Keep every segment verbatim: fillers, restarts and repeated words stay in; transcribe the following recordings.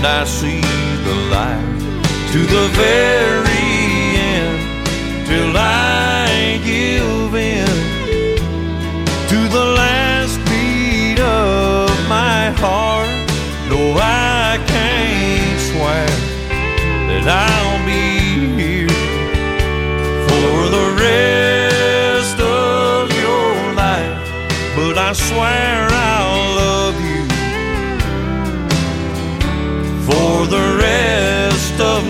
and I see the light to the very end, till I give in to the last beat of my heart. No, I can't swear that I'll be here for the rest of your life, but I swear I'll love you for the rest of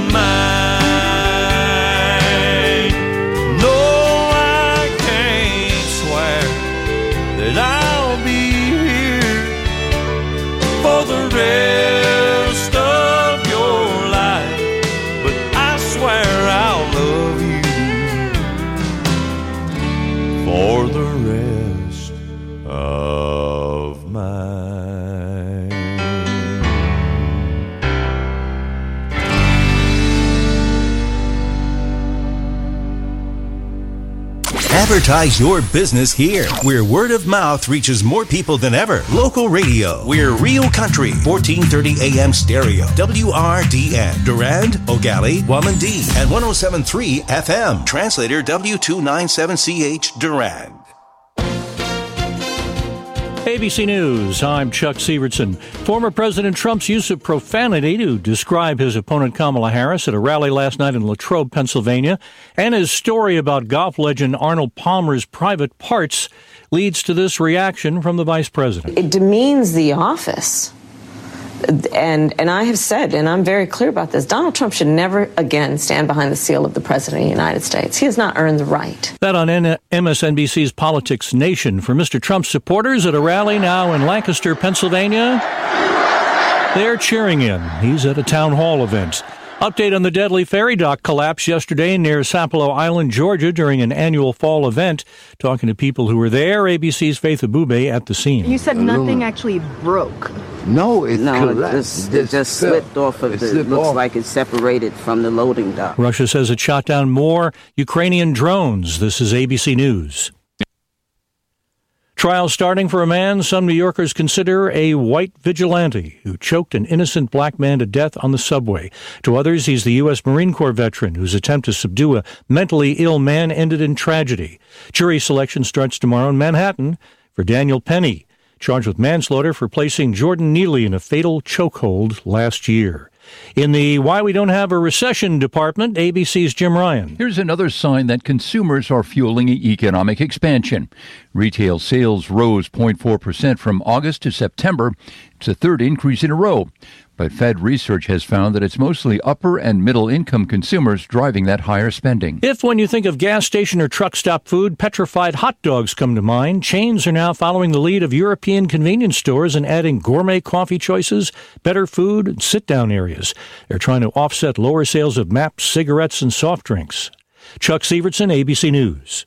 mine. No, I can't swear that I'll be here for the rest of your life, but I swear I'll love you for the rest of mine. Advertise your business here, where word of mouth reaches more people than ever. Local radio. We're Real Country, fourteen thirty A M stereo. W R D N. Durand, Ogali, Wamandee, and one oh seven point three F M. Translator W two ninety-seven C H, Durand. A B C News, I'm Chuck Sievertson. Former President Trump's use of profanity to describe his opponent Kamala Harris at a rally last night in Latrobe, Pennsylvania, and his story about golf legend Arnold Palmer's private parts leads to this reaction from the vice president. It demeans the office. And and I have said, and I'm very clear about this, Donald Trump should never again stand behind the seal of the President of the United States. He has not earned the right. That on M S N B C's Politics Nation. For Mister Trump's supporters at a rally now in Lancaster, Pennsylvania, they're cheering him. He's at a town hall event. Update on the deadly ferry dock collapse yesterday near Sapelo Island, Georgia, during an annual fall event. Talking to people who were there, A B C's Faith Abube at the scene. You said nothing actually broke. No, it no, collapsed. it just, it just slipped off of it the, looks off. like it's separated from the loading dock. Russia says it shot down more Ukrainian drones. This is A B C News. Trial starting for a man some New Yorkers consider a white vigilante who choked an innocent black man to death on the subway. To others, he's the U S Marine Corps veteran whose attempt to subdue a mentally ill man ended in tragedy. Jury selection starts tomorrow in Manhattan for Daniel Penny, charged with manslaughter for placing Jordan Neely in a fatal chokehold last year. In the Why We Don't Have a Recession department, A B C's Jim Ryan. Here's another sign that consumers are fueling economic expansion. Retail sales rose zero point four percent from August to September. It's the third increase in a row. But Fed research has found that it's mostly upper and middle income consumers driving that higher spending. If when you think of gas station or truck stop food, petrified hot dogs come to mind, chains are now following the lead of European convenience stores and adding gourmet coffee choices, better food, and sit-down areas. They're trying to offset lower sales of maps, cigarettes, and soft drinks. Chuck Sievertson, A B C News.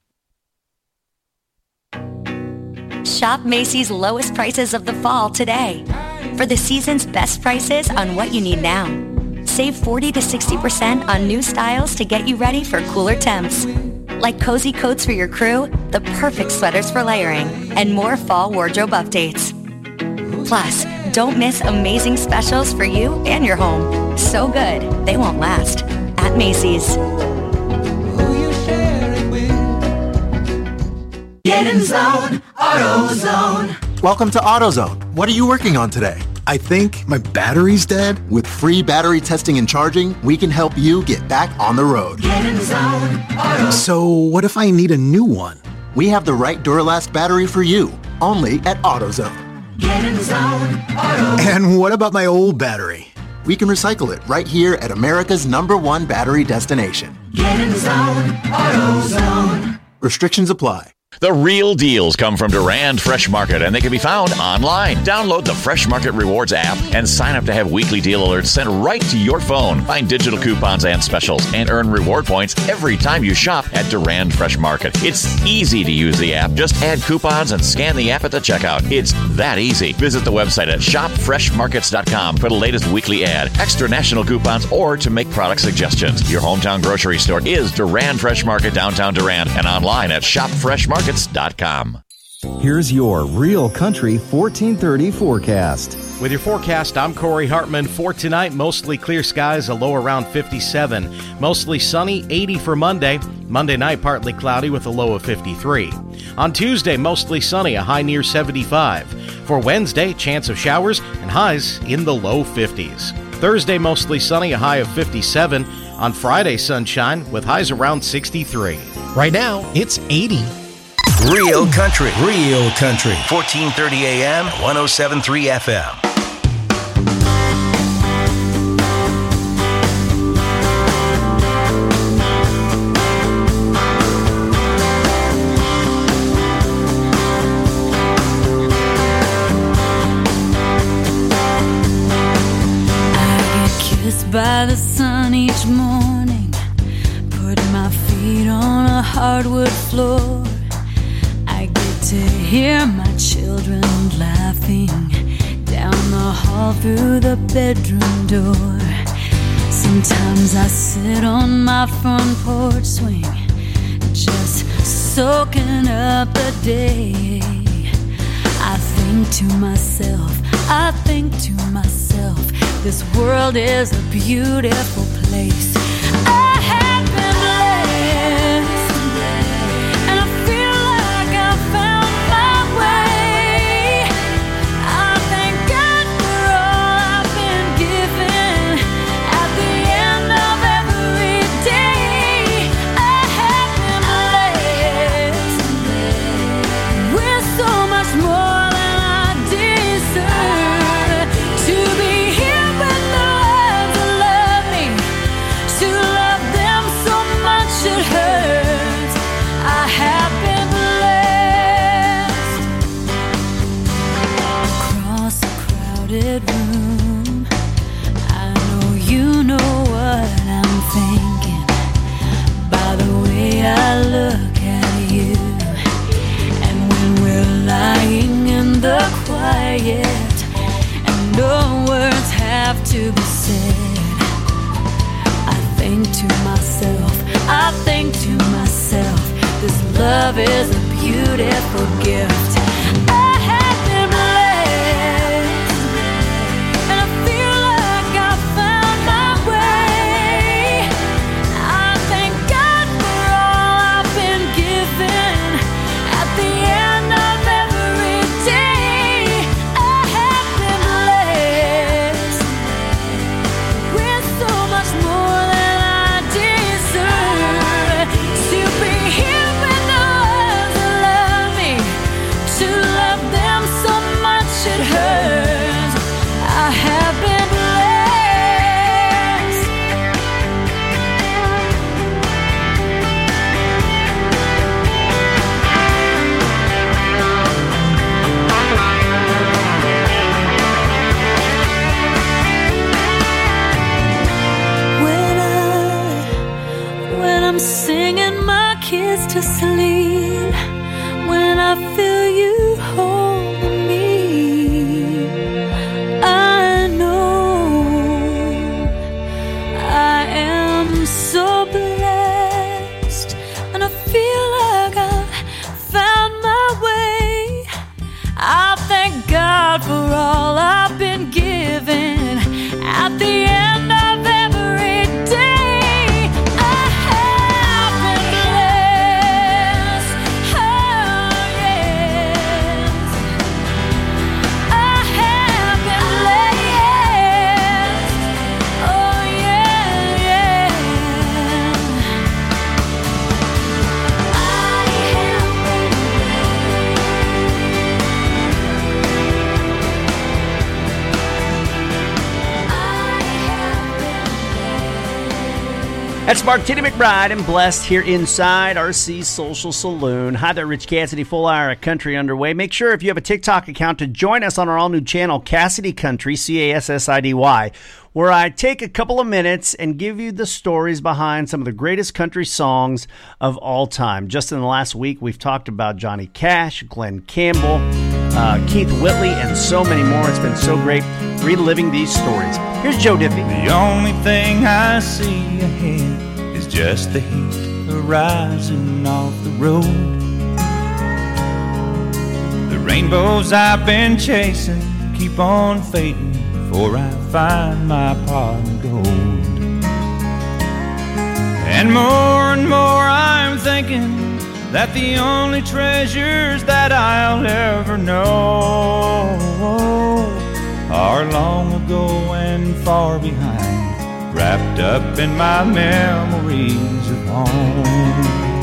Shop Macy's lowest prices of the fall today. For the season's best prices on what you need now. Save forty to sixty percent on new styles to get you ready for cooler temps. Like cozy coats for your crew, the perfect sweaters for layering, and more fall wardrobe updates. Plus, don't miss amazing specials for you and your home. So good, they won't last. At Macy's. Get in zone, AutoZone. Welcome to AutoZone. What are you working on today? I think my battery's dead. With free battery testing and charging, we can help you get back on the road. Get in zone, AutoZone. So what if I need a new one? We have the right Duralast battery for you, only at AutoZone. Get in zone, AutoZone. And what about my old battery? We can recycle it right here at America's number one battery destination. Get in zone, AutoZone. Restrictions apply. The real deals come from Durand Fresh Market, and they can be found online. Download the Fresh Market Rewards app and sign up to have weekly deal alerts sent right to your phone. Find digital coupons and specials and earn reward points every time you shop at Durand Fresh Market. It's easy to use the app. Just add coupons and scan the app at the checkout. It's that easy. Visit the website at shop fresh markets dot com for the latest weekly ad, extra national coupons, or to make product suggestions. Your hometown grocery store is Durand Fresh Market, downtown Durand, and online at shop fresh markets dot com. Here's your Real Country fourteen thirty forecast. With your forecast, I'm Corey Hartman. For tonight, mostly clear skies, a low around fifty-seven. Mostly sunny, eighty for Monday. Monday night, partly cloudy with a low of fifty-three. On Tuesday, mostly sunny, a high near seventy-five. For Wednesday, chance of showers and highs in the low fifties. Thursday, mostly sunny, a high of fifty-seven. On Friday, sunshine with highs around sixty-three. Right now, it's eighty. Real country, real country. fourteen thirty A M, one oh seven point three F M. By the sun each morning, put my feet on a hardwood floor. I get to hear my children laughing down the hall through the bedroom door. Sometimes I sit on my front porch swing, just soaking up the day. I think to myself, I think to myself, this world is a beautiful place. I have been blessed, and I feel like I found my way. I thank God for all I've been given. At the end of every day, I have been blessed with so much more than I deserve. To be here it hurts. I have been blessed. Across a crowded room, I know you know what I'm thinking. By the way I look at you, and when we're lying in the quiet, and no words have to be said, I think to myself, I think to myself, this love is a beautiful gift. I have been blessed, and I feel like I found my way. I thank God for all I've been given. At the end of every day, I have been blessed with so much more than I deserve. To be here with the ones that love me, to love them so much it hurts. I have been blessed. When I, when I'm singing my kids to sleep, when I feel you holding me, I know I am so blessed, and I feel like I've found my way. I thank God for all I've been given. At the end of every day, I have been blessed. Oh yes, I have been blessed. Oh yeah, yeah. I have That's Martina McBride and Blessed here inside R C Social Saloon. Hi there, Rich Cassidy, full hour of country underway. Make sure if you have a TikTok account to join us on our all-new channel, Cassidy Country, C A S S I D Y, where I take a couple of minutes and give you the stories behind some of the greatest country songs of all time. Just in the last week, we've talked about Johnny Cash, Glenn Campbell, uh, Keith Whitley, and so many more. It's been so great reliving these stories. Here's Joe Diffie. The only thing I see ahead is just the heat arising off the road. The rainbows I've been chasing keep on fading before I find my pot of gold. And more and more I'm thinking that the only treasures that I'll ever know are long ago and far behind, wrapped up in my memories of home.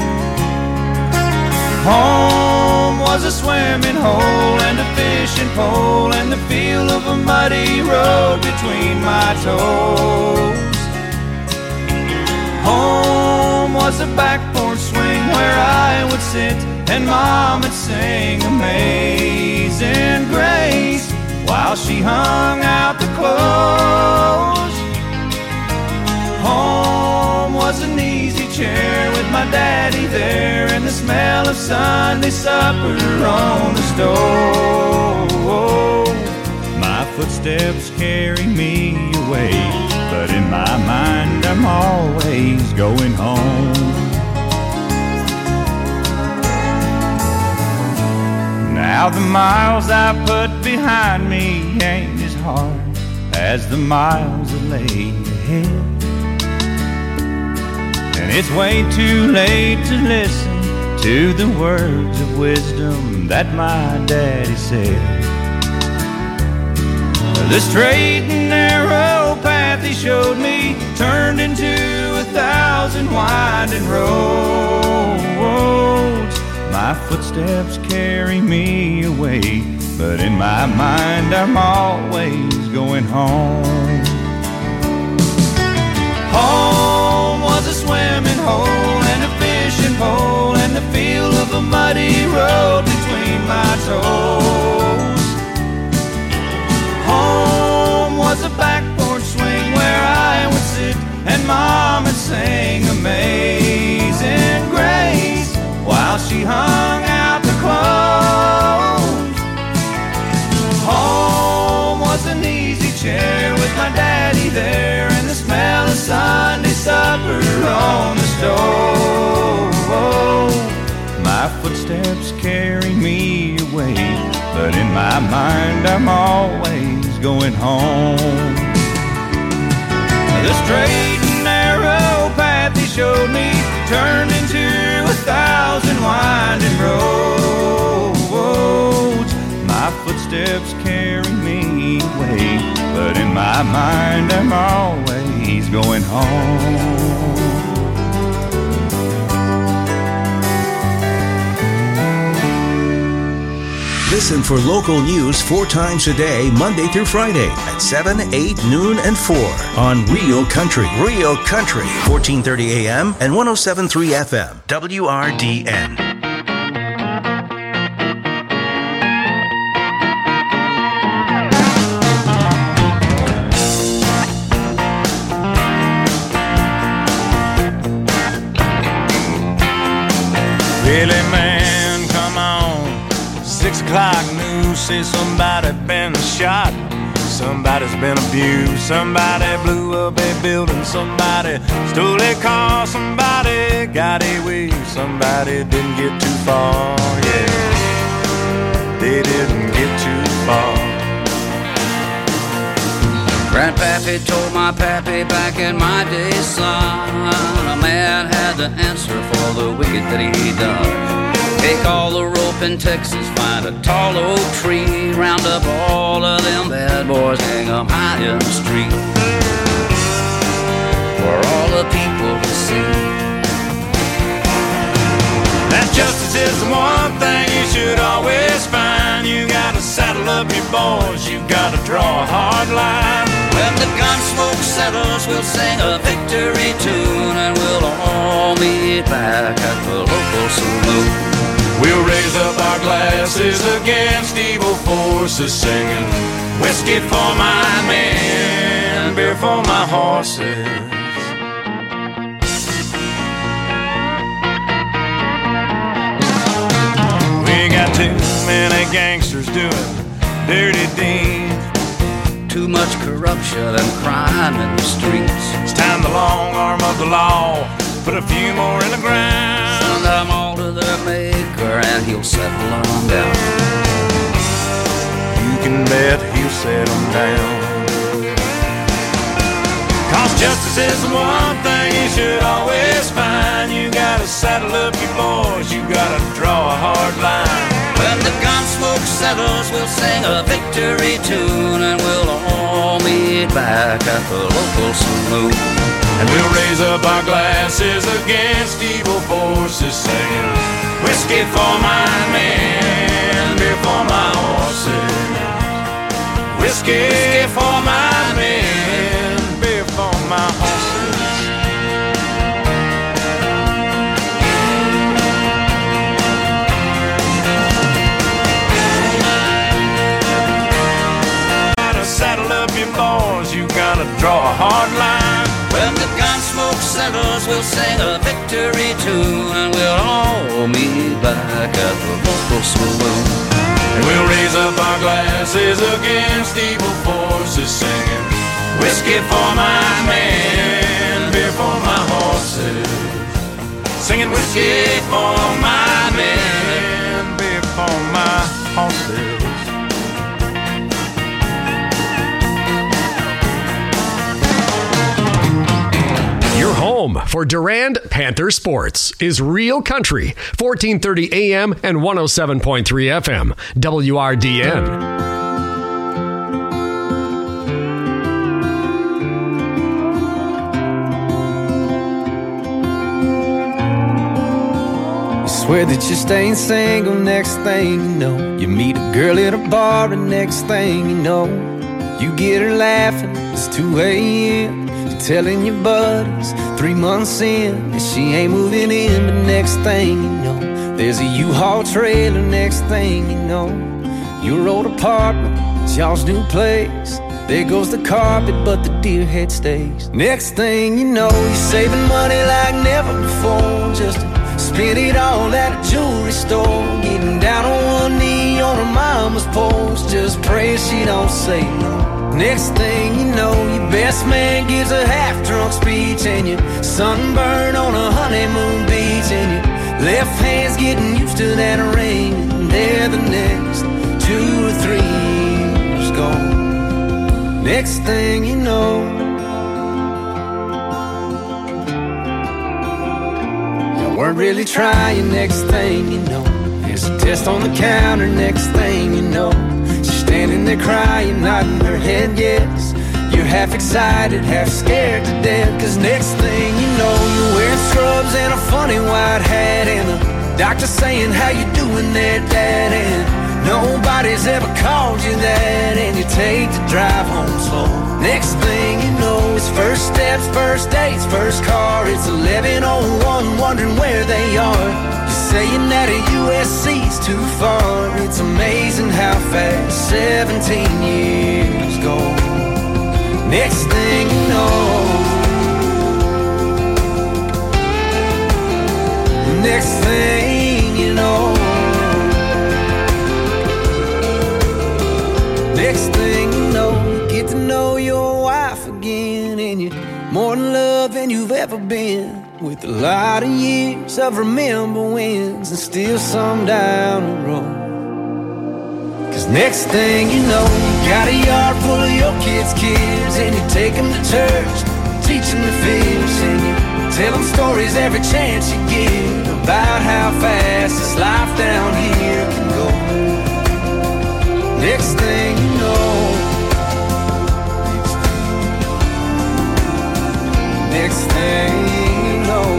Home was a swimming hole and a fishing pole and the feel of a muddy road between my toes. Home was a back porch swing where I would sit and Mom would sing Amazing Grace while she hung out the clothes. Home was an easy chair with my daddy there and the smell of Sunday supper on the stove. My footsteps carry me away, but in my mind I'm always going home. Now the miles I put behind me ain't as hard as the miles that lay ahead. And it's way too late to listen to the words of wisdom that my daddy said. The straight and narrow path he showed me turned into a thousand winding roads. My footsteps carry me away, but in my mind I'm always going home. Home was a swimming hole and a fishing pole and the feel of a muddy road between my toes. Home was a back porch swing where I would sit and Mom would sing Amazing Grace while she hung out the clothes. Home was an easy chair with my daddy there and the smell of Sunday supper on the stove. My footsteps carry me away, but in my mind I'm always going home. The straight and narrow path he showed me turned into a thousand winding roads. My footsteps carry me away, but in my mind I'm always going home. Listen for local news four times a day, Monday through Friday at seven, eight, noon, and four on Real Country. Real Country, fourteen thirty A M and one oh seven point three F M, W R D N. Really, man, come on. Six o'clock news says somebody been shot. Somebody's been abused. Somebody blew up a building. Somebody stole a car. Somebody got away. Somebody didn't get too far. Yeah, they didn't get too far. Grandpappy told my pappy back in my day, son, a man had to answer for the wicked that he done. Take all the rope in Texas, find a tall oak tree, round up all of them bad boys, hang them high in the street, for all the people to see. That justice is the one thing you should always find. You gotta saddle up your boys, you gotta draw a hard line. When the gun smoke settles, we'll sing a victory tune, and we'll all meet back at the local saloon. We'll raise up our glasses against evil forces, singing whiskey for my men, beer for my horses. We got too many gangsters doing dirty deeds, too much corruption and crime in the streets. It's time the long arm of the law put a few more in the ground. Send them all to their maker and he'll settle on down. You can bet he'll set them down. Cause justice is the one thing you should always find. You gotta saddle up your boys, you gotta draw a hard line. When the gun smoke settles, we'll sing a victory tune, and we'll all meet back at the local saloon. And we'll raise up our glasses against evil forces, singing whiskey for my men, beer for my horses. Whiskey for my men, beer for my horses. Gotta saddle up your boys, you gotta draw a hard line. When the gun smoke settles, we'll sing a victory tune, and we'll all meet back at the local saloon. And we'll raise up our glasses against evil forces, singing whiskey for my men, beer for my horses. Singing whiskey for my men, beer for my horses. Your home for Durand Panther Sports is Real Country, fourteen thirty A M and one oh seven point three F M, W R D N. Swear that you're staying single, next thing you know, you meet a girl at a bar, and next thing you know, you get her laughing, it's two A M You're telling your buddies three months in and she ain't moving in, but next thing you know, there's a U-Haul trailer, next thing you know, your old apartment, it's y'all's new place. There goes the carpet, but the deer head stays. Next thing you know, you're saving money like never before, just to spend it all at a jewelry store, getting down on one knee on her mama's porch, just praying she don't say no. Next thing you know, your best man gives a half-drunk speech, and you're sunburned on a honeymoon beach, and your left hand's getting used to that ring, and there the next two or three years gone. Next thing you know, you weren't really trying. Next thing you know, there's a test on the counter. Next thing you know, standing there crying, nodding her head yes. You're half excited, half scared to death, cause next thing you know, you're wearing scrubs and a funny white hat, and the doctor saying, how you doing there, Dad? And nobody's ever called you that, and you take the drive home slow. Next thing you know, it's first steps, first dates, first car. It's eleven oh one, wondering where they are. Saying that a U S C's too far. It's amazing how fast seventeen years go. Next thing you know, next thing you know, next thing you know, you get to know your wife again, and you're more in love than you've ever been, with a lot of years of remember wins and still some down the road. Cause next thing you know, you got a yard full of your kids' kids, and you take them to church, teach them to fish, and you tell them stories every chance you get about how fast this life down here can go. Next thing you know, next thing you know,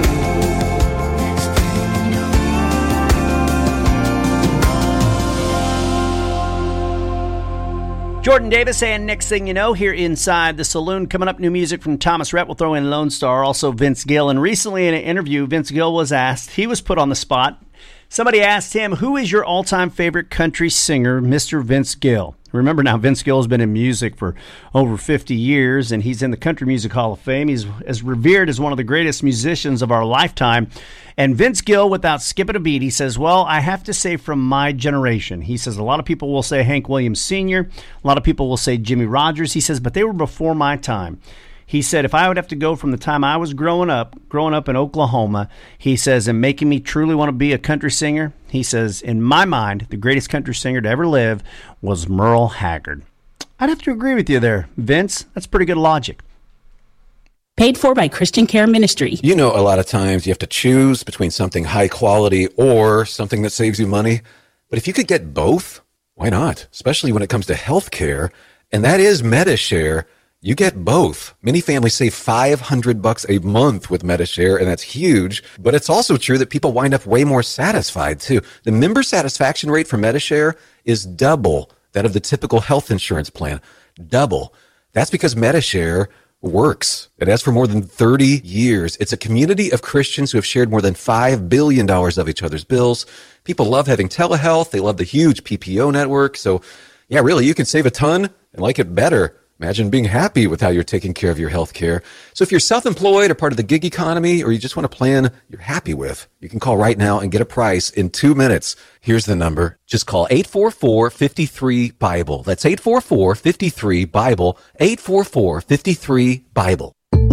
Jordan Davis, and next thing you know, here inside the saloon. Coming up, new music from Thomas Rhett. We'll throw in Lone Star, also Vince Gill. And recently in an interview, Vince Gill was asked, he was put on the spot. Somebody asked him, who is your all-time favorite country singer, Mister Vince Gill? Remember now, Vince Gill has been in music for over fifty years, and he's in the Country Music Hall of Fame. He's as revered as one of the greatest musicians of our lifetime. And Vince Gill, without skipping a beat, he says, well, I have to say from my generation. He says a lot of people will say Hank Williams Senior A lot of people will say Jimmy Rogers. He says, but they were before my time. He said, if I would have to go from the time I was growing up, growing up in Oklahoma, he says, and making me truly want to be a country singer, he says, in my mind, the greatest country singer to ever live was Merle Haggard. I'd have to agree with you there, Vince. That's pretty good logic. Paid for by Christian Care Ministry. You know, a lot of times you have to choose between something high quality or something that saves you money. But if you could get both, why not? Especially when it comes to health care. And that is MediShare. You get both. Many families save five hundred bucks a month with MediShare, and that's huge. But it's also true that people wind up way more satisfied, too. The member satisfaction rate for MediShare is double that of the typical health insurance plan. Double. That's because MediShare works. It has for more than thirty years. It's a community of Christians who have shared more than five billion dollars of each other's bills. People love having telehealth. They love the huge P P O network. So, yeah, really, you can save a ton and like it better. Imagine being happy with how you're taking care of your health care. So if you're self-employed or part of the gig economy, or you just want a plan you're happy with, you can call right now and get a price in two minutes. Here's the number. Just call eight four four, five three, BIBLE. That's eight four four, five three, BIBLE. eight four four, five three, BIBLE.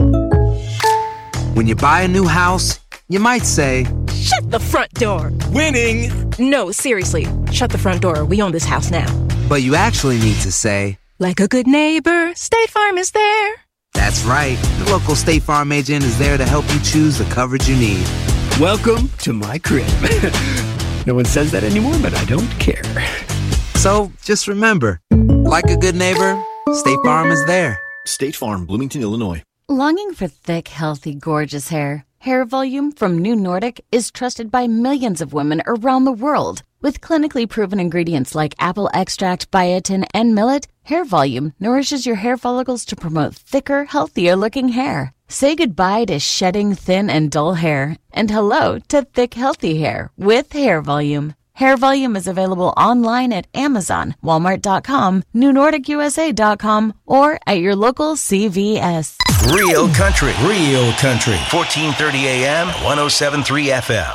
When you buy a new house, you might say, "Shut the front door." Winning! No, seriously. Shut the front door. We own this house now. But you actually need to say, "Like a good neighbor, State Farm is there." That's right. The local State Farm agent is there to help you choose the coverage you need. Welcome to my crib. No one says that anymore, but I don't care. So just remember, like a good neighbor, State Farm is there. State Farm, Bloomington, Illinois. Longing for thick, healthy, gorgeous hair? Hair Volume from New Nordic is trusted by millions of women around the world. With clinically proven ingredients like apple extract, biotin, and millet, Hair Volume nourishes your hair follicles to promote thicker, healthier-looking hair. Say goodbye to shedding thin and dull hair, and hello to thick, healthy hair with Hair Volume. Hair Volume is available online at Amazon, Walmart dot com, New Nordic U S A dot com, or at your local C V S. Real country, real country. fourteen thirty A M, one oh seven point three F M.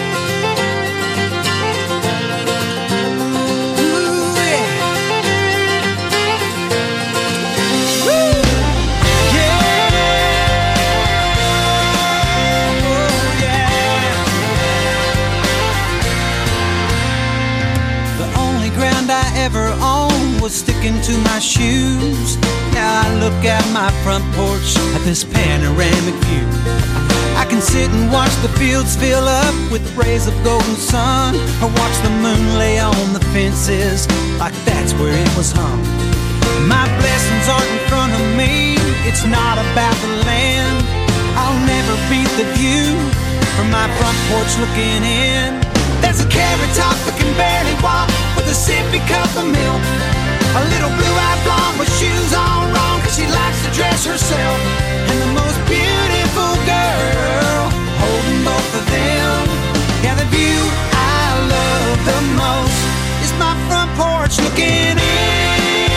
Ever owned was sticking to my shoes. Now I look out my front porch at this panoramic view. I can sit and watch the fields fill up with rays of golden sun, or watch the moon lay on the fences like that's where it was hung. My blessings aren't in front of me, it's not about the land. I'll never beat the view from my front porch looking in. There's a carrot top that can barely walk with a sippy cup of milk. A little blue-eyed blonde with shoes on wrong, cause she likes to dress herself. And the most beautiful girl holding both of them. Yeah, the view I love the most is my front porch looking in.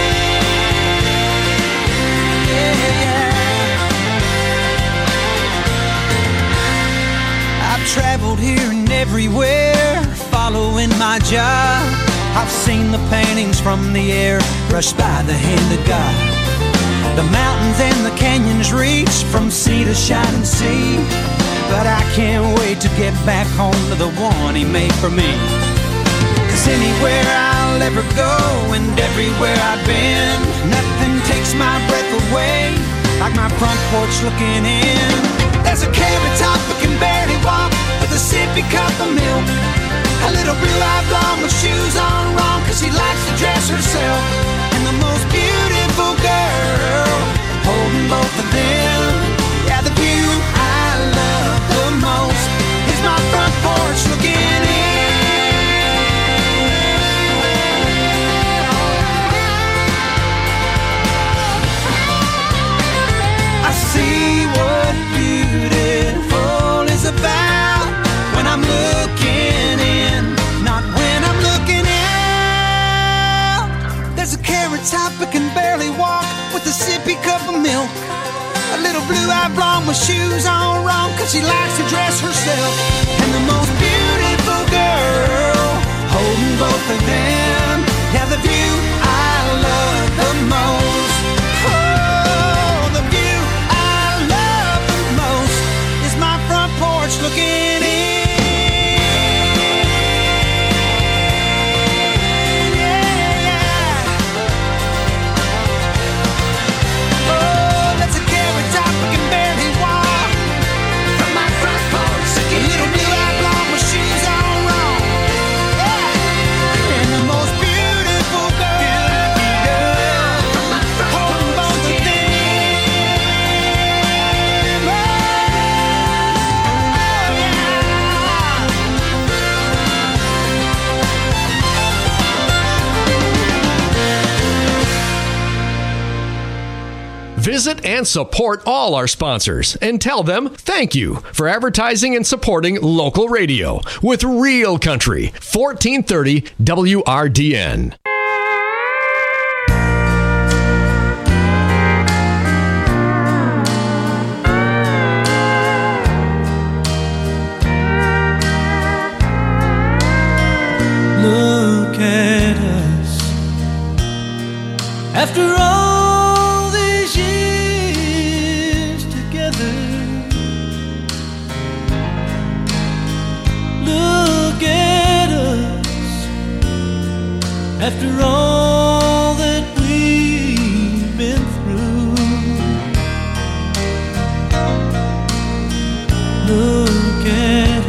Yeah, yeah. I've traveled here and everywhere, following my job. I've seen the paintings from the air brushed by the hand of God. The mountains and the canyons reach from sea to shining sea. But I can't wait to get back home to the one He made for me. Cause anywhere I'll ever go and everywhere I've been, nothing takes my breath away like my front porch looking in. There's a carrot top that can barely walk with a sippy cup of milk. A little blue-eyed blonde with shoes on wrong, cause she likes to dress herself. And the most beautiful girl holding both of them. Yeah, the view I love the most is my front porch looking in. I see what beautiful is about when I'm looking in, not when I'm looking out. There's a carrot top that can barely walk with a sippy cup of milk. A little blue-eyed blonde with shoes on wrong, cause she likes to dress herself. And the most beautiful girl holding both of them. Yeah, the view I love the most. Oh, the view I love the most is my front porch looking in. Visit and support all our sponsors and tell them thank you for advertising and supporting local radio with Real Country, fourteen thirty W R D N. Look at us after all these years together. Look at us after all that we've been through. Look at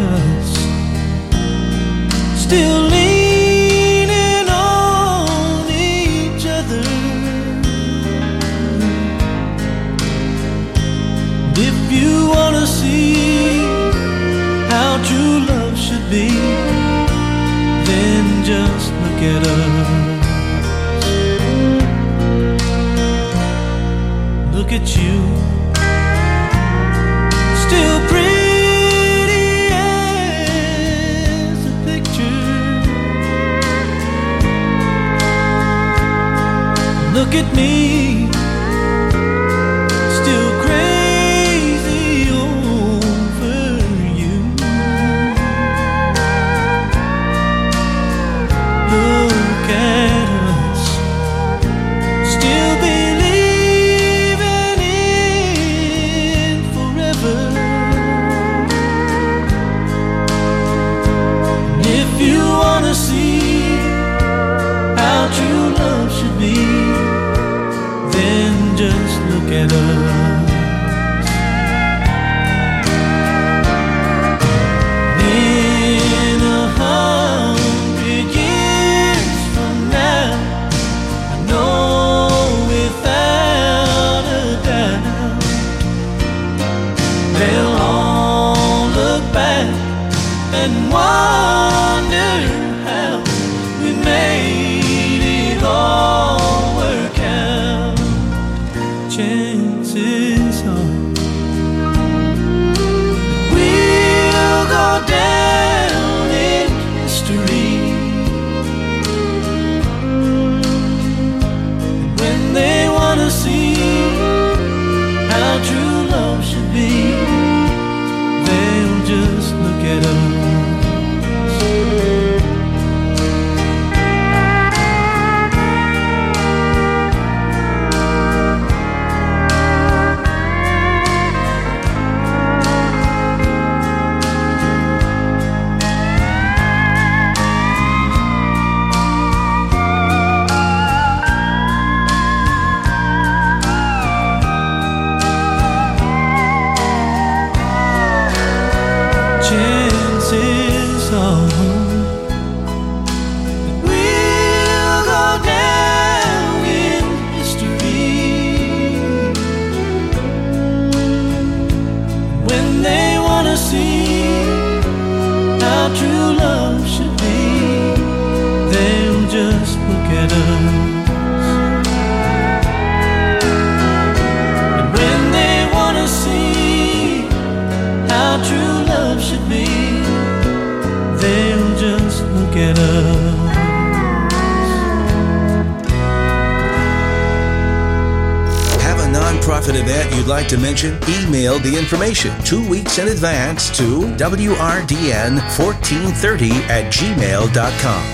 us still leaning on each other. If you want to see how true love should be, then just look at us. Look at you, still pretty as a picture. Look at me, still crazy over you. Look at us, still believing in forever. And if you want to see how true love should be, then just look at us. In a hundred years from now, I know without a doubt, they'll all look back and wonder how we made it all work out. Chances are we'll go down in history. And when they want to see how true love should be, they'll just look at us. Chances are we'll go down in history. When they want to see how true love should be, they'll just look at us. And when they want to see how true love should be, they'll just look at us. Have a nonprofit event you'd like to mention? Email the information two weeks in advance to W R D N fourteen thirty at gmail dot com.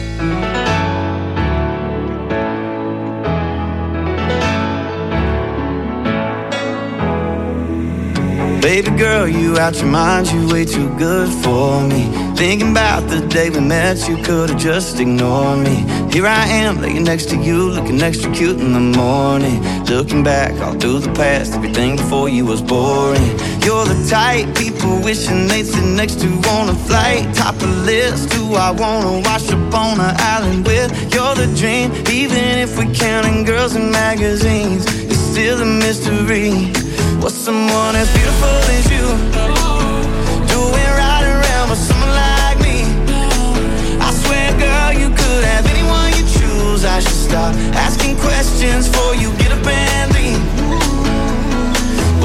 Baby girl, you out your mind, you way too good for me. Thinking about the day we met, you could've just ignored me. Here I am, laying next to you, looking extra cute in the morning. Looking back all through the past, everything before you was boring. You're the type people wishing they'd sit next to on a flight. Top of the list, who I wanna wash up on an island with. You're the dream, even if we're counting girls in magazines, it's still a mystery. What's someone as beautiful as you doing right around with someone like me? I swear, girl, you could have anyone you choose. I should stop asking questions before you get up and leave.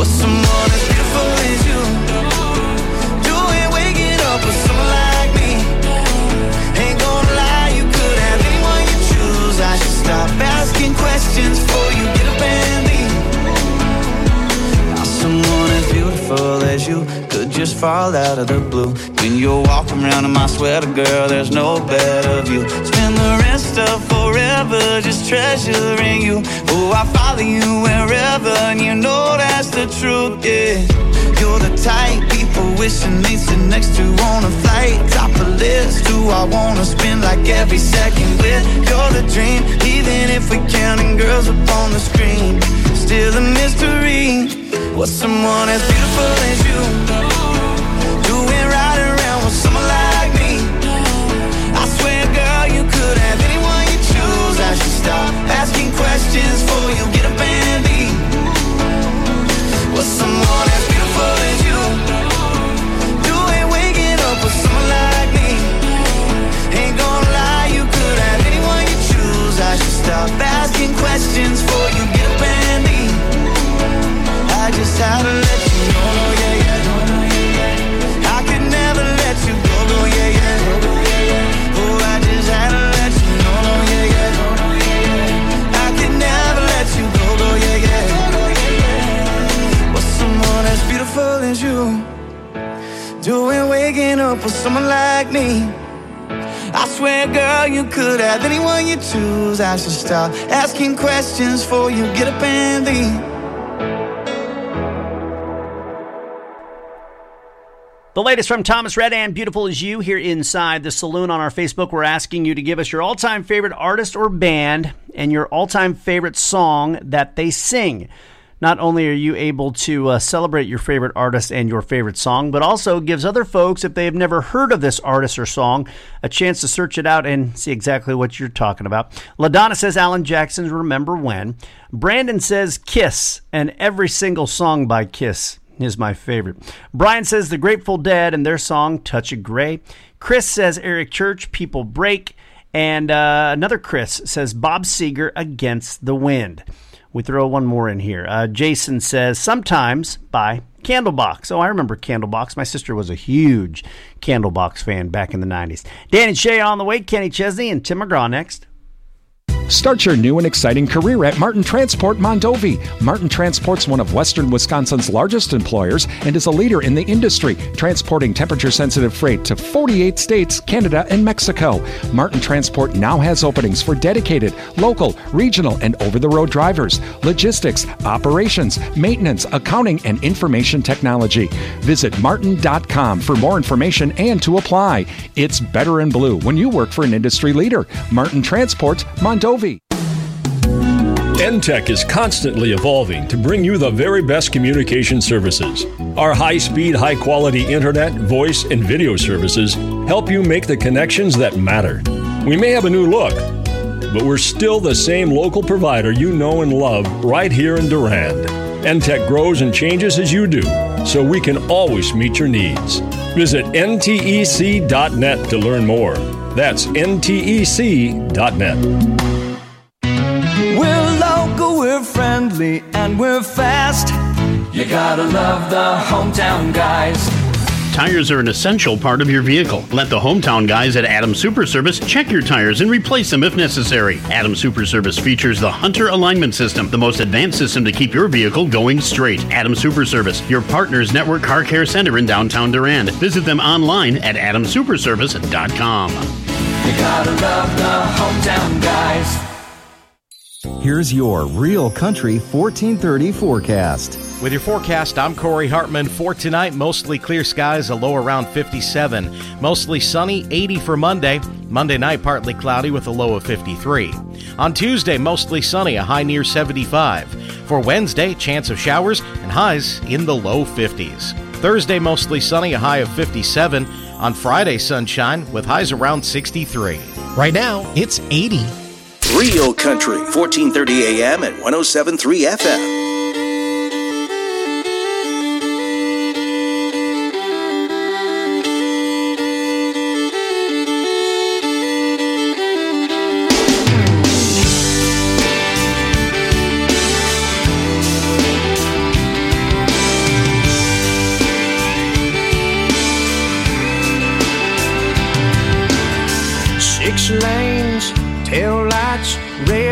What's someone as beautiful as you? Doing waking up with someone like me. Ain't gonna lie, you could have anyone you choose. I should stop asking questions before you get up and leave. Now someone as beautiful as you could just fall out of the blue. When you're walking around in my sweater, girl, there's no better view. Spend the rest of forever just treasuring you. Oh, I follow you wherever, and you know that's the truth, yeah. You're the type people wishing they'd sit next to on a flight. Top the list, who I wanna spend like every second with. You're the dream, even if we're counting girls up on the screen. Still a mystery. What's someone as beautiful as you? Doing right around with someone like me. I swear, girl, you could have anyone you choose. I should stop asking questions before you get up and leave. What's someone as beautiful as you? Doing waking up with someone like me. Ain't gonna lie, you could have anyone you choose. I should stop asking questions before you get up and leave. I just had to let you know, no, yeah, yeah, no, no, yeah, yeah. I could never let you go, no, yeah, yeah, no, no, yeah, yeah. Oh, I just had to let you know, no, yeah, yeah, no, no, yeah, yeah. I could never let you go, no, yeah, yeah, no, no, yeah, yeah. What's someone as beautiful as you? Doing waking up with someone like me. I swear, girl, you could have anyone you choose. I should stop asking questions before you get up and leave. The latest from Thomas Rhett and Beautiful As You here inside the saloon. On our Facebook, we're asking you to give us your all-time favorite artist or band and your all-time favorite song that they sing. Not only are you able to uh, celebrate your favorite artist and your favorite song, but also gives other folks, if they have never heard of this artist or song, a chance to search it out and see exactly what you're talking about. LaDonna says Alan Jackson's Remember When. Brandon says Kiss, and every single song by Kiss is my favorite. Brian says the Grateful Dead and their song Touch of Grey. Chris says Eric Church, People Break. And uh, another Chris says Bob Seger, Against the Wind. We throw one more in here. Uh, Jason says Sometimes by Candlebox. Oh, I remember Candlebox. My sister was a huge Candlebox fan back in the nineties. Dan and Shay on the way. Kenny Chesney and Tim McGraw next. Start your new and exciting career at Martin Transport Mondovi. Martin Transport's one of Western Wisconsin's largest employers and is a leader in the industry, transporting temperature-sensitive freight to forty-eight states, Canada, and Mexico. Martin Transport now has openings for dedicated, local, regional, and over-the-road drivers, logistics, operations, maintenance, accounting, and information technology. Visit martin dot com for more information and to apply. It's better in blue when you work for an industry leader. Martin Transport Mondovi. N Tech is constantly evolving to bring you the very best communication services. Our high-speed, high-quality internet, voice, and video services help you make the connections that matter. We may have a new look, but we're still the same local provider you know and love right here in Durand. N Tech grows and changes as you do, so we can always meet your needs. Visit N T E C dot net to learn more. That's N T E C dot net. We're local, we're friendly, and we're fast. You gotta love the hometown guys. Tires are an essential part of your vehicle. Let the hometown guys at Adam Super Service check your tires and replace them if necessary. Adam Super Service features the Hunter Alignment System, the most advanced system to keep your vehicle going straight. Adam Super Service, your partner's network car care center in downtown Durand. Visit them online at adam super service dot com. You gotta love the hometown guys. Here's your Real Country fourteen thirty forecast. With your forecast, I'm Corey Hartman. For tonight, mostly clear skies, a low around fifty-seven. Mostly sunny, eighty for Monday. Monday night, partly cloudy with a low of fifty-three. On Tuesday, mostly sunny, a high near seventy-five. For Wednesday, chance of showers and highs in the low fifties. Thursday, mostly sunny, a high of fifty-seven. On Friday, sunshine with highs around sixty-three. Right now, it's eighty. Real Country, fourteen thirty A M and one oh seven point three F M.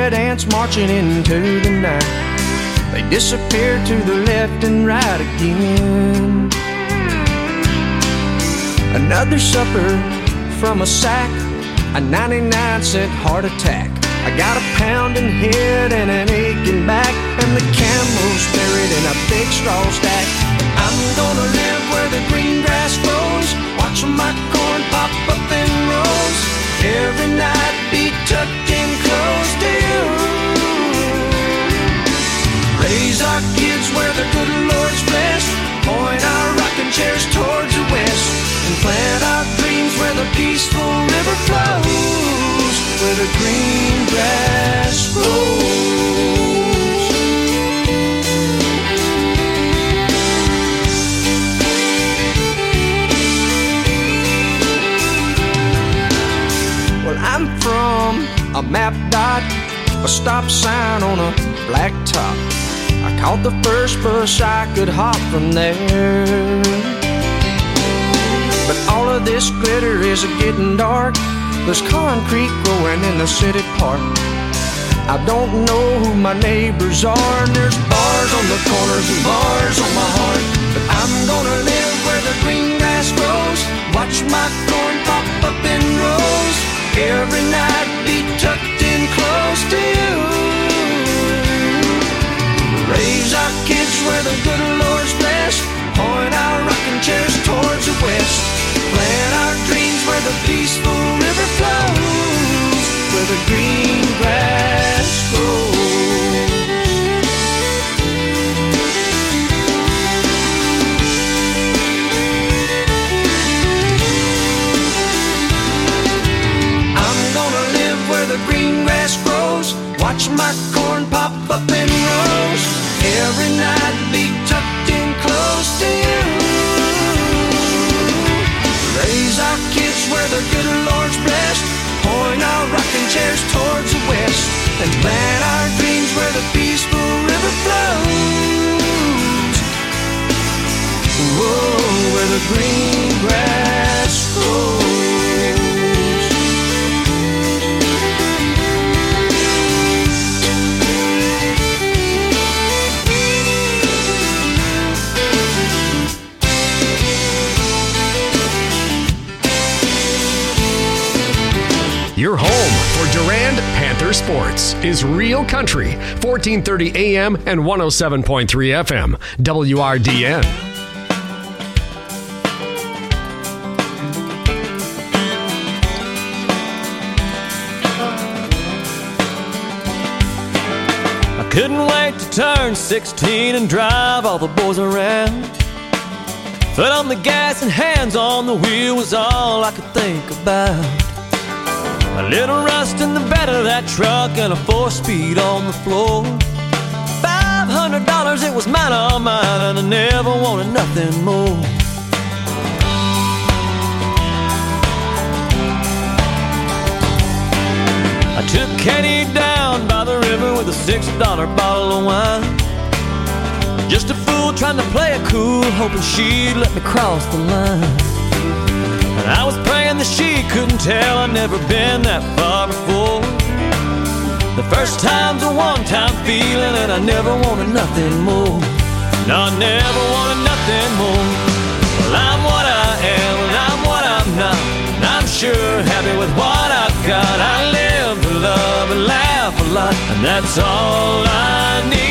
red ants marching into the night. They disappear to the left and right again. Another supper from a sack, a ninety-nine cent heart attack. I got a pounding head and an aching back, and the camel's buried in a big straw stack. I'm gonna live where the green grass grows, watching my corn pop up in rows. Every night be tucked in close to you. Raise our kids where the good Lord's blessed, point our rocking chairs towards the west, and plant our dreams where the peaceful river flows, where the green grass grows. Well, I'm from a map dot, a stop sign on a black top. I caught the first bus I could hop from there. But all of this glitter is getting dark. There's concrete growing in the city park. I don't know who my neighbors are, and there's bars on the corners and bars on my heart. But I'm gonna live where the green grass grows, watch my corn pop up in rows. Every night be tucked in close to you. Raise our kids where the good Lord's blessed, point our rocking chairs towards the west, plant our dreams where the peaceful river flows, where the green grass grows. I'm gonna live where the green grass grows, watch my corn pop up in rows. Every night be tucked in close to you. Raise our kids where the good Lord's blessed, point our rocking chairs towards the west, and plant our dreams where the peaceful river flows. Whoa, where the green grass grows. Your home for Durand Panther Sports is Real Country, fourteen thirty A M and one oh seven point three F M, W R D N. I couldn't wait to turn sixteen and drive all the boys around. Foot on the gas and hands on the wheel was all I could think about. A little rust in the bed of that truck and a four-speed on the floor. Five hundred dollars, it was mine, all mine, and I never wanted nothing more. I took Katie down by the river with a six dollar bottle of wine. Just a fool trying to play it cool, hoping she'd let me cross the line. And I was praying that she couldn't tell I'd never been that far before. The first time's a one-time feeling, and I never wanted nothing more. No, I never wanted nothing more. Well, I'm what I am, and I'm what I'm not, and I'm sure happy with what I've got. I live to love and laugh a lot, and that's all I need.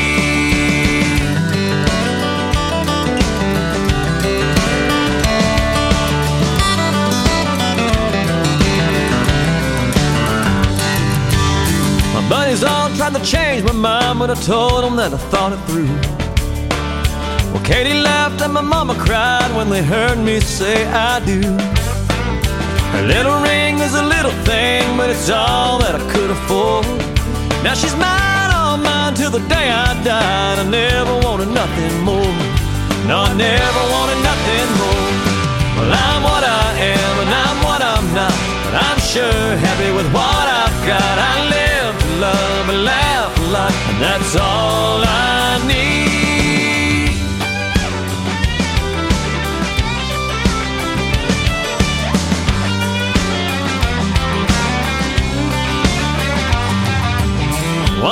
Buddies all tried to change my mind, but I told them that I thought it through. Well, Katie laughed and my mama cried when they heard me say I do. Her little ring is a little thing, but it's all that I could afford. Now she's mine, all mine, till the day I died. I never wanted nothing more. No, I never wanted nothing more. Well, I'm what I am, and I'm what I'm not, but I'm sure happy with what I've got. I live love and laugh a lot, and that's all I need.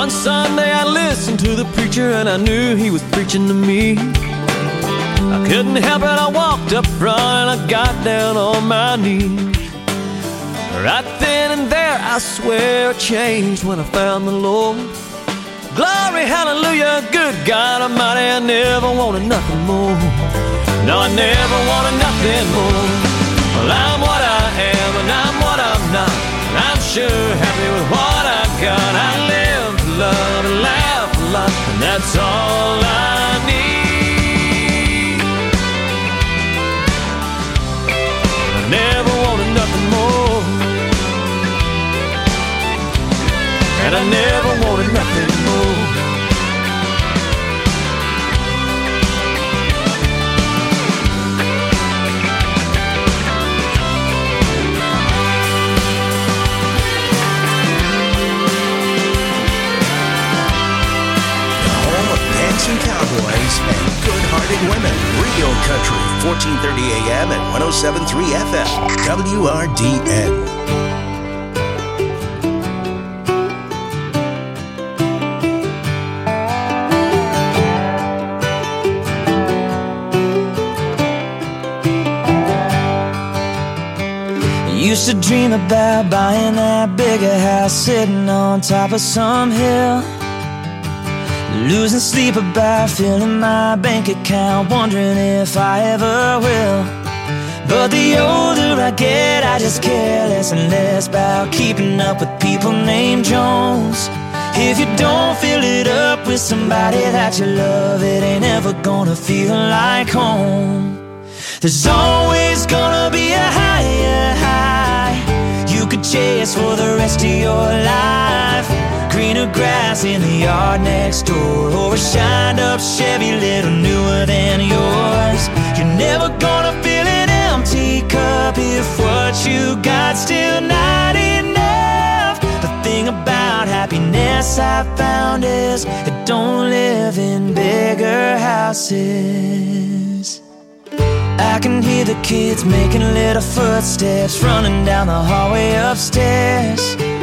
One Sunday I listened to the preacher and I knew he was preaching to me. I couldn't help it, I walked up front and I got down on my knees. Right then and there, I swear it changed when I found the Lord. Glory, hallelujah, good God Almighty, I never wanted nothing more. No, I never wanted nothing more. Well, I'm what I am and I'm what I'm not, and I'm sure happy with what I got. I live to love and laugh a lot, and that's all I need. I never wanted nothing more, and I never wanted nothing more. Dancing cowboys and good-hearted women. Real Country, fourteen thirty A M and one oh seven point three F M. W R D N. Used to dream about buying that bigger house, sitting on top of some hill, losing sleep about filling my bank account, wondering if I ever will. But the older I get, I just care less and less about keeping up with people named Jones. If you don't fill it up with somebody that you love, it ain't ever gonna feel like home. There's always gonna be a higher high you could chase for the rest of your life. Greener grass in the yard next door, or a shined up Chevy little newer than yours. You're never gonna fill an empty cup if what you got still not enough. The thing about happiness I found is it don't live in bigger houses. I can hear the kids making little footsteps running down the hallway upstairs.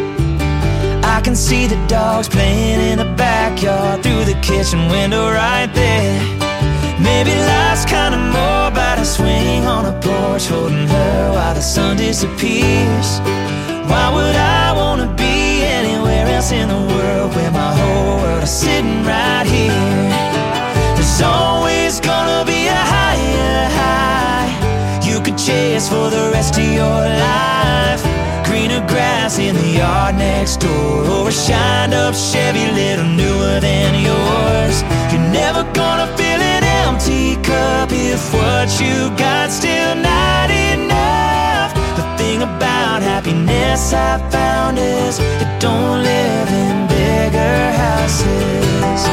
I can see the dogs playing in the backyard through the kitchen window right there. Maybe life's kinda more about a swing on a porch, holding her while the sun disappears. Why would I wanna be anywhere else in the world where my whole world is sitting right here? There's always gonna be a higher high you could chase for the rest of your life. Greener grass in the yard next door, or a shined up Chevy little newer than yours. You're never gonna fill an empty cup if what you got still not enough. The thing about happiness I found is it don't live in bigger houses.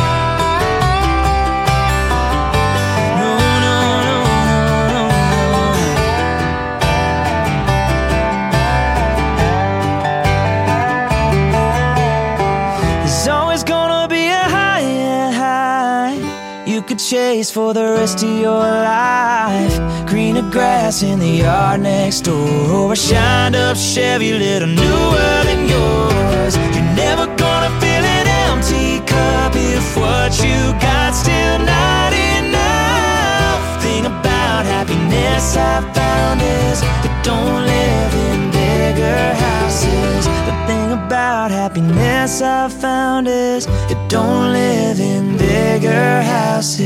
Could chase for the rest of your life. Greener grass in the yard next door, or a shined up Chevy little newer than yours. You're never gonna fill an empty cup if what you got still not enough. Thing about happiness I found is it don't live in bigger houses. The thing about happiness I found is it don't live in bigger houses.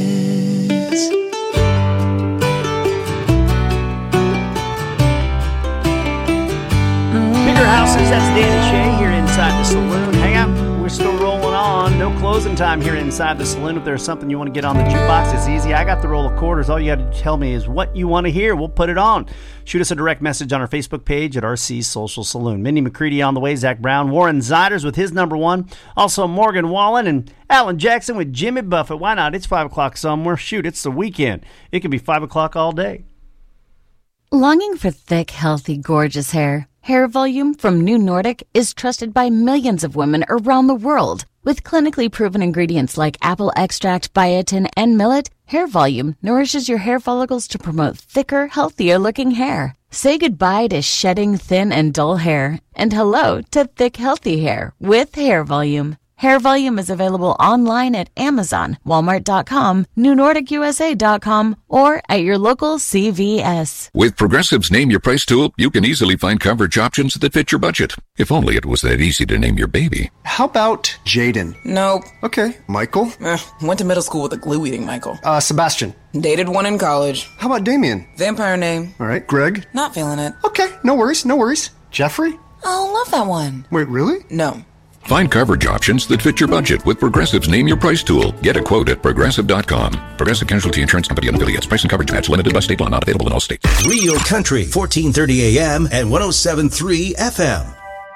Bigger houses, that's Danny Shea here inside the saloon. Hang out, we're still rolling on. No closing time here inside the saloon. If there's something you want to get on the jukebox, it's easy. I got the roll of quarters. All you got to tell me is what you want to hear. We'll put it on. Shoot us a direct message on our Facebook page at R C Social Saloon. Mindy McCready on the way, Zach Brown, Warren Ziders with his number one. Also Morgan Wallen and Alan Jackson with Jimmy Buffett. Why not? It's five o'clock somewhere. Shoot, it's the weekend. It can be five o'clock all day. Longing for thick, healthy, gorgeous hair? Hair Volume from New Nordic is trusted by millions of women around the world. With clinically proven ingredients like apple extract, biotin, and millet, Hair Volume nourishes your hair follicles to promote thicker, healthier-looking hair. Say goodbye to shedding thin and dull hair and hello to thick, healthy hair with Hair Volume. Hair Volume is available online at Amazon, Walmart dot com, New Nordic U S A dot com, or at your local C V S. With Progressive's Name Your Price tool, you can easily find coverage options that fit your budget. If only it was that easy to name your baby. How about Jaden? Nope. Okay. Michael? Eh, went to middle school with a glue-eating Michael. Uh, Sebastian? Dated one in college. How about Damien? Vampire name. All right. Greg? Not feeling it. Okay. No worries. No worries. Jeffrey? Oh, love that one. Wait, really? No. Find coverage options that fit your budget with Progressive's Name Your Price tool. Get a quote at Progressive dot com. Progressive Casualty Insurance Company and affiliates. Price and coverage match limited by state law. Not available in all states. Real Country, fourteen thirty A M and one oh seven point three F M.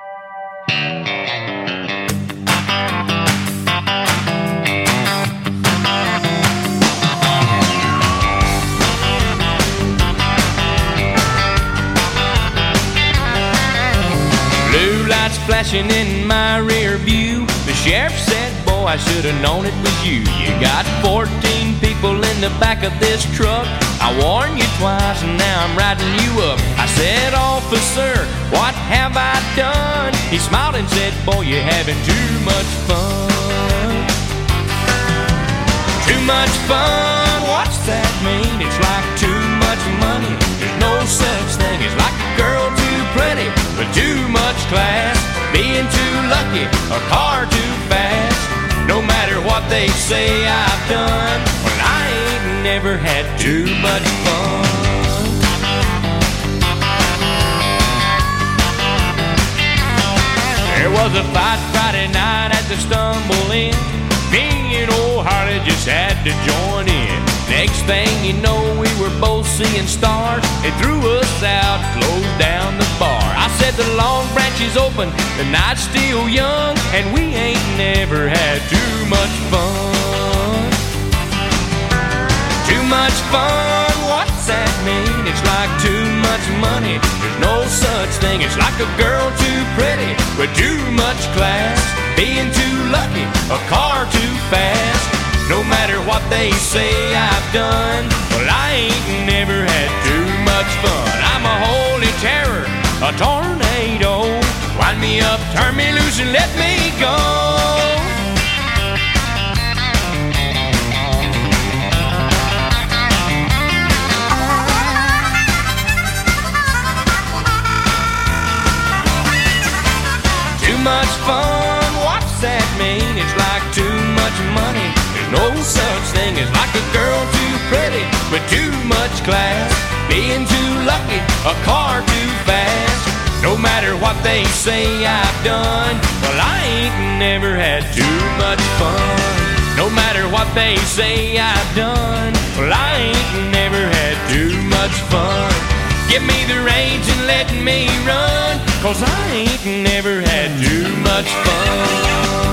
Flashing in my rear view, the sheriff said, boy, I should have known it was you. You got fourteen people in the back of this truck. I warned you twice and now I'm riding you up. I said, officer, what have I done? He smiled and said, boy, you're having too much fun. Too much fun, what's that mean? It's like too much money. There's no such thing as like a girl too pretty with too much class. Being too lucky, a car too fast. No matter what they say I've done, well, I ain't never had too much fun. There was a fight Friday night at the Stumble Inn. Me and old Harley just had to join in. Next thing you know, we were both seeing stars. They threw us out, closed down the bar. I said the Long Branch is open, the night's still young, and we ain't never had too much fun. Too much fun, what's that mean? It's like too much money. There's no such thing. It's like a girl too pretty with too much class. Being too lucky, a car too fast. No matter what they say I've done, well, I ain't never had too much fun. I'm a holy terror, a tornado. Wind me up, turn me loose, and let me go. Too much fun, what's that mean? It's like too much money. No such thing as like a girl too pretty with too much class. Being too lucky, a car too fast. No matter what they say I've done, well, I ain't never had too much fun. No matter what they say I've done, well, I ain't never had too much fun. Give me the reins and let me run, 'cause I ain't never had too much fun.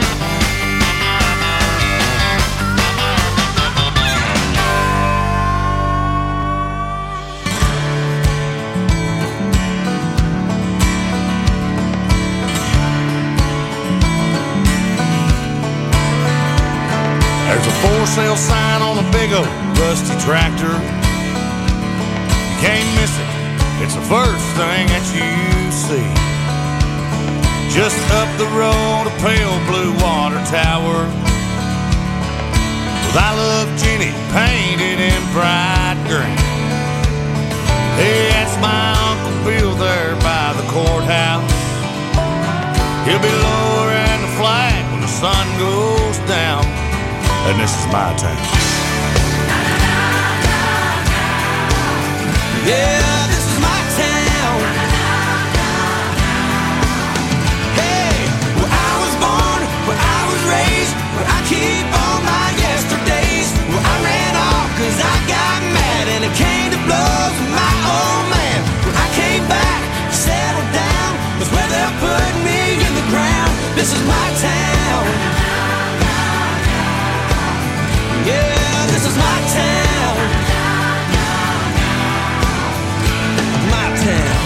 There's a for sale sign on a big old rusty tractor. You can't miss it, it's the first thing that you see. Just up the road, a pale blue water tower with I Love Jenny painted in bright green. Hey, that's my Uncle Bill there by the courthouse. He'll be lowering the flag when the sun goes down. And this is my town. Yeah, this is my town. Hey, where I was born, where I was raised, where I keep all my yesterdays. Where I ran off 'cause I got mad and it came to blows with my old man. Where I came back, settled down, was where they're putting me in the ground. This is my town. Yeah, this is my town. My town.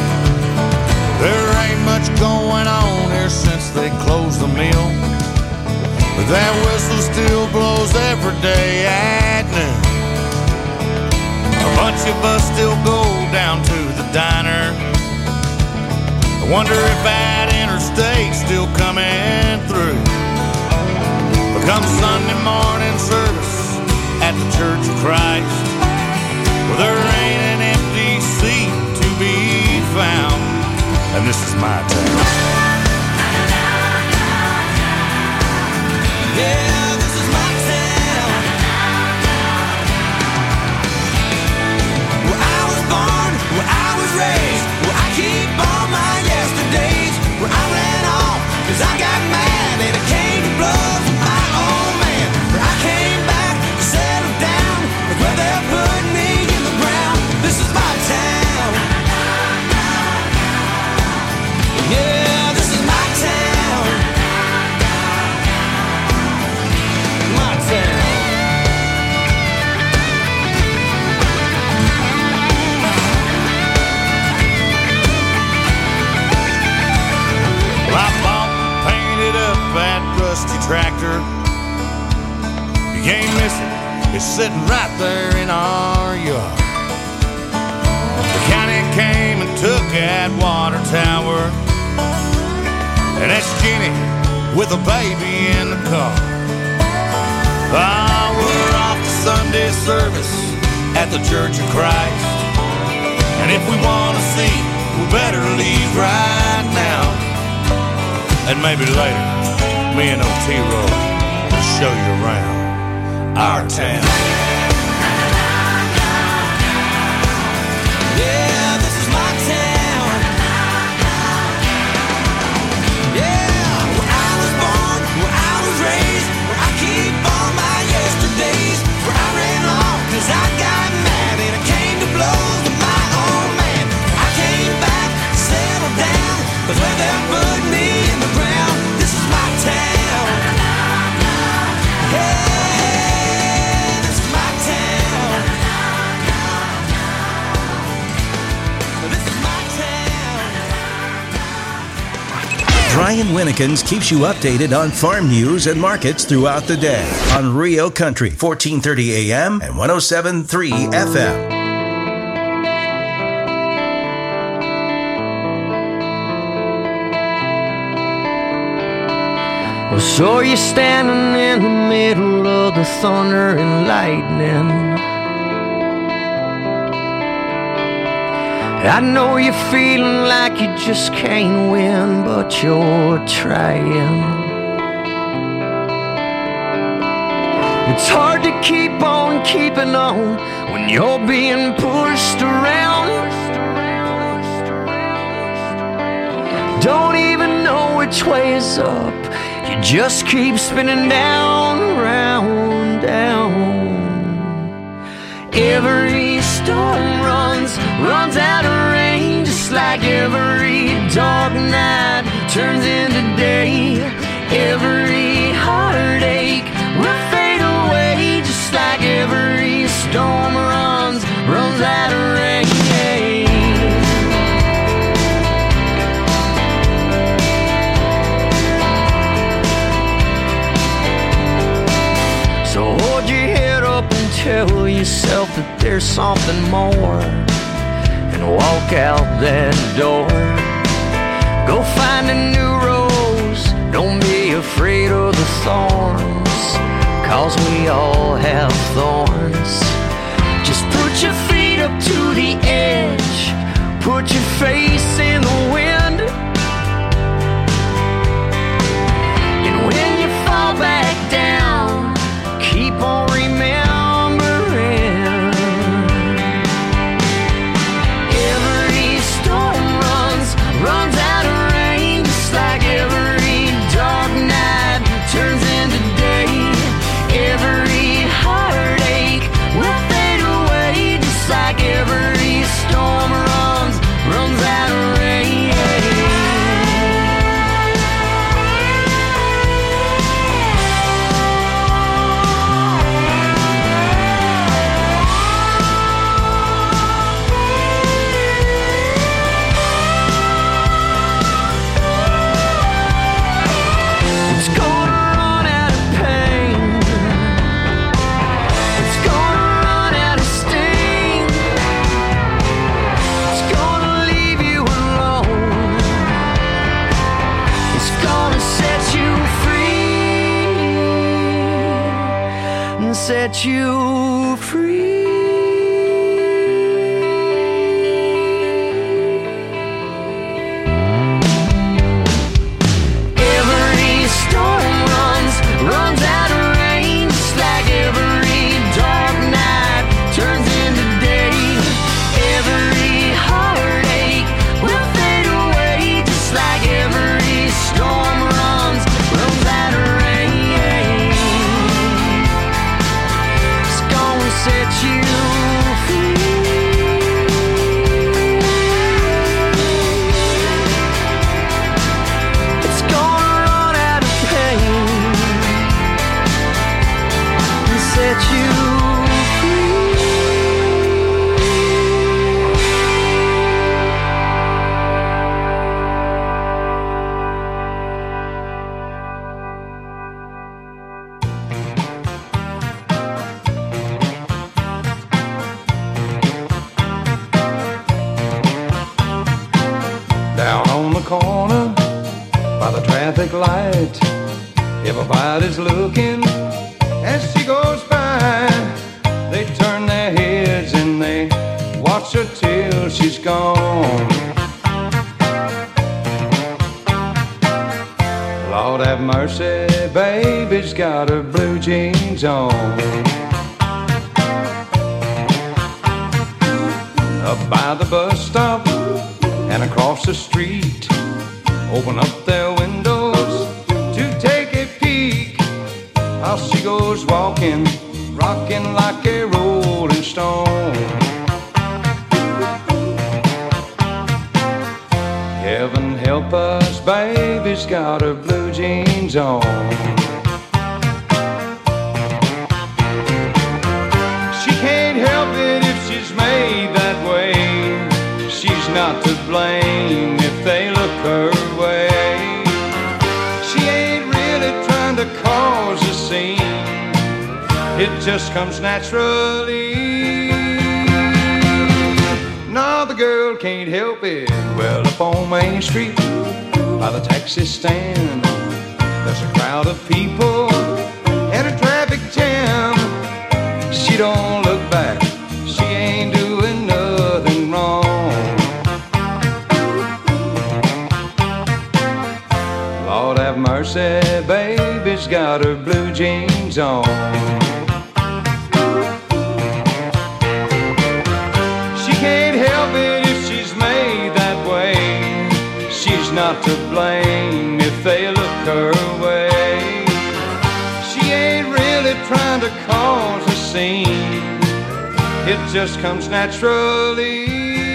There ain't much going on here since they closed the mill. but that whistle still blows every day at noon. A bunch of us still go down to the diner. I wonder if that interstate's still coming through. But come Sunday morning service at the Church of Christ, well, there ain't an empty seat to be found, and this is my town. Yeah, this is my town. Where I was born, where I was raised, where I keep all my yesterdays, where I ran off cause I got mad and it came to blows with my old man. Where I came back to settle down, but where they put me in the ground. This is my town. Yeah, this is my town. My town. Well, I bought and painted up that rusty tractor. You can't miss it, it's sitting right there in our yard. The county came and took that water tower, and that's Jenny with a baby in the car. Ah, we're off to Sunday service at the Church of Christ, and if we want to see, we better leave right now. And maybe later, me and Otero will show you around our town. Yeah, this is my town. Yeah, where I was born, where I was raised, where I keep all my yesterdays, where I ran off cause I got mad and it came to blows with my old man. I came back, settled down, cause where they put me in the ground. This is my town. Hey, this is my town. This is my town. Brian Winnekins keeps you updated on farm news and markets throughout the day on Rio Country, fourteen thirty A M and one oh seven point three F M. Well, so you're standing in the middle of the thunder and lightning. I know you're feeling like you just can't win, but you're trying. It's hard to keep on keeping on when you're being pushed around. Don't even know which way is up. You just keep spinning down, round, down. Every storm runs, runs out of rain, just like every dark night turns into day. Every heartache will fade away, just like every storm runs, runs out of rain. So hold your head up and tell yourself that there's something more, and walk out that door. Go find a new rose, don't be afraid of the thorns, cause we all have thorns. Just put your feet up to the edge, put your face in the wind, and when you fall back down, keep on remembering. Every storm runs, runs out of rain, just like every dark night turns into day. Every heartache will fade away, just like every storm set you free. Every storm runs, runs out of rain, just like every dark night turns into day. Every heartache will fade away, just like every storm runs, runs out of rain. It's gonna set you free. It's gonna run out of pain and set you Down on the corner by the traffic light, everybody's looking as she goes by. They turn their heads and they watch her till she's gone. Lord have mercy, baby's got her blue jeans on. Up by the bus stop and across the street, open up their windows to take a peek. How she goes walking, rocking like a rolling stone. Heaven help us, baby's got her blue jeans on. She can't help it if she's made that way. She's not to blame if they look her way. She ain't really trying to cause a scene, it just comes naturally. No, the girl can't help it. Well, up on Main Street by the taxi stand, there's a crowd of people and a traffic jam. She don't look back, she ain't doing nothing wrong. Lord have mercy, baby's got her blue jeans on. She can't help it if she's made that way. She's not to blame if they look her way. She ain't really trying to cause a scene, it just comes naturally.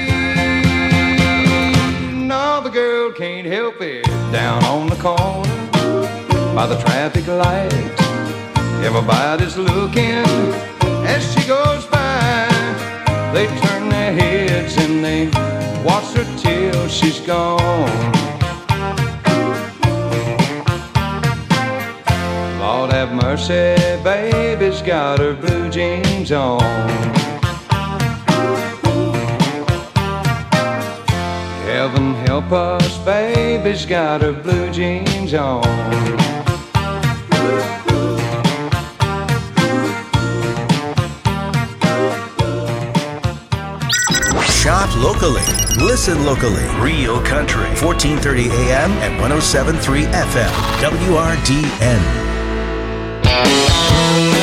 No, the girl can't help it. Down on the corner by the traffic light, everybody's looking as she goes by. They turn their heads and they watch her till she's gone. Lord have mercy, baby's got her blue jeans on. Heaven help us, baby's got her blue jeans on. Shop locally. Listen locally. Real Country. fourteen thirty A M and one oh seven point three F M. W R D N.